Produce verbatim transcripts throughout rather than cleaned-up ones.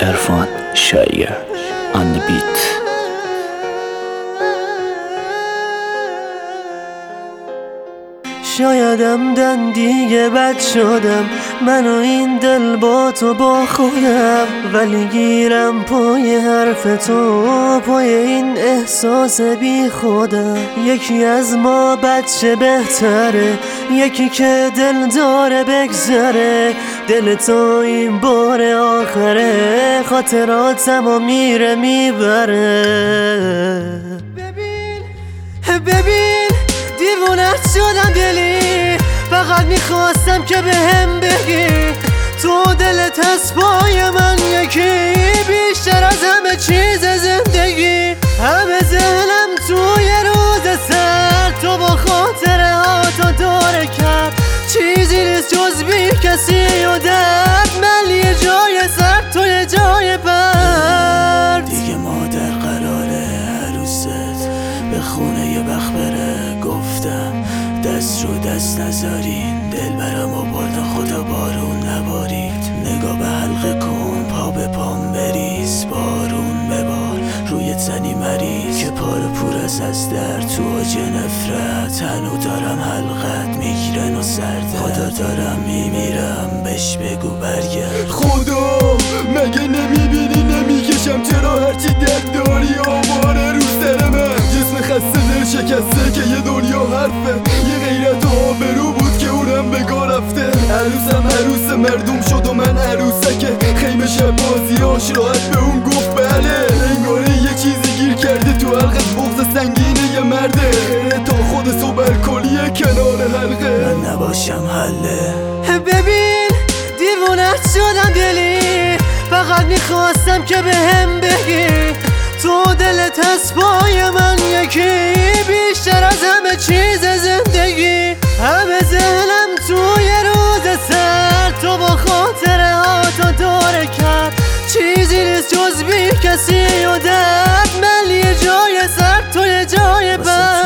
Irfan Shaiya on the beat. شایدم دن دیگه بد شدم، من و این دل با تو با خودم، ولی گیرم پای حرف تو، پای این احساس بی خودم. یکی از ما بچه بهتره، یکی که دل داره بگذره، دل تو این بار آخره، خاطراتم و میره میبره. ببین ببین دیوونت شدم دلی، فقط میخواستم که به هم بگی تو دلت از پای من یکی، بیشتر از همه چیز زندگی. همه ذهنم توی روز سر تو با خاطره ها تو داره کرد، چیزی نیست جز بی کسی و درد، من یه جای سر تو یه جای برد. دیگه مادر قراره عروست به خونه یه بخت بره، گفتم دست رو دست نذارین، دل برم و برد خدا بارون نبارید. نگاه به حلقه کن، پا به پام بریز، بارون ببار روی تنی مریض که پار پور از از در تو آج نفرت. هنو دارم حلقت میگیرن و سرده، خدا دارم میمیرم بهش بگو برگرد. خدا مگه نمیبینی نمیکشم، چرا هرچی درد داری آواره رو سر من. جسم خسته دل شکسته که یه دنیا حرفه، یه غیرت و آبرو بود که اونم بگاه رفته. عروسم عروس مردم شد و من عروسکه، خیمه شب بازیاش راحت به اون گفت بله. انگاره یه چیزی گیر کرده تو حلقت، بغض سنگینه یه مرده، خیره تا خود سوبر کلیه کنار حلقه. من نباشم حله. ببین دیوونت شدم دلی، فقط میخواستم که به هم بگی تو دلت از پای من یکی، بیشتر از همه چیز زندگی. همه ذهنم توی روز سر تو با خاطره ها تو داره کرد، چیزی نیست جز بی کسی و درد، من یه جای سر تو یه جای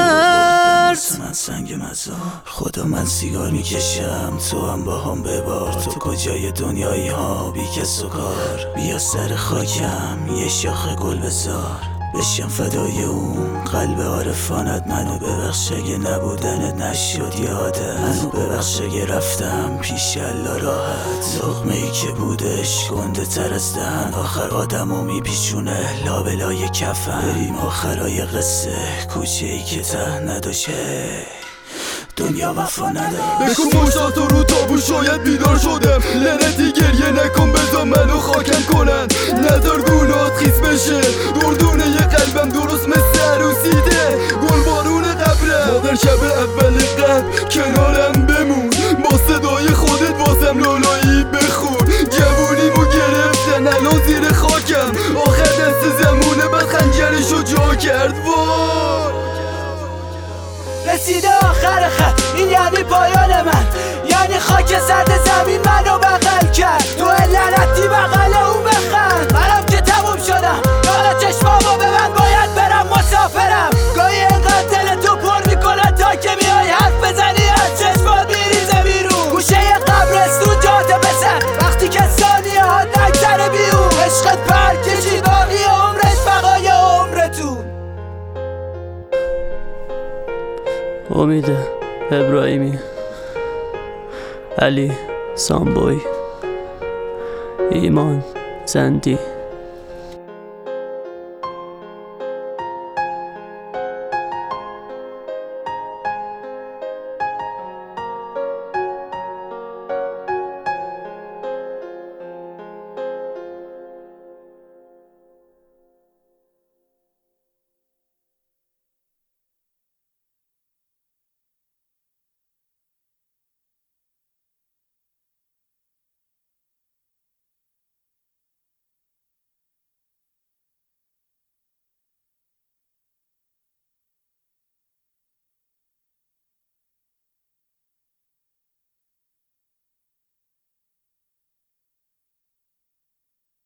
برد. من سنگ مزار خدا من سیگار میکشم، تو هم با هم ببار. تو کجای دنیایی ها بی کس و کار، بیا سر خاکم یه شاخه گل بذار، بشم فدای اون قلب عارفانت. منو ببخش اگه نبودنت نشد یاده، منو ببخش اگه رفتم پیش الله راحت. لقمه ای که بودش گنده تر از دهن، آخر آدمو میپیچونه لابلای کفن. بریم آخرای قصه کوچه ای که ته نداشه، دنیا وفا نداشت. بکن مشتاتو رو تابو شاید بیدار شدم، لعنتی گریه نکن بذار منو خاکم کنن. نذار گونات خیس بشه دردونه یه قلبم درست مثل عروسیده، گل بارون قبرم. مادر شب اول قبل کنارم بمون، با صدای خودت واسم لالایی بخون. جوونیمو گرفتن الان زیر خاکم، آخر دست زمونه بعد خنجرشو جا کرد. وای رسیده آخر خط، این یعنی پایان من، یعنی خاک سرد زمین منو بغل کرد. تو لعنتی بغل اون بخند، منم که تموم شدم، یالا چشمامو به من باید برم مسافرم. گاهی اینقدر دل تو پر میکنن تا که میای حرف بزنی از چشمات میریزه بیرون. گوشه قبرستون جاده بزن وقتی که ثانیه ها نگذره بیون. عشقت پر کشید باقی عمرش بقای عمرتون. امید ابراهیمی، علی سامبوی، ایمان زندی.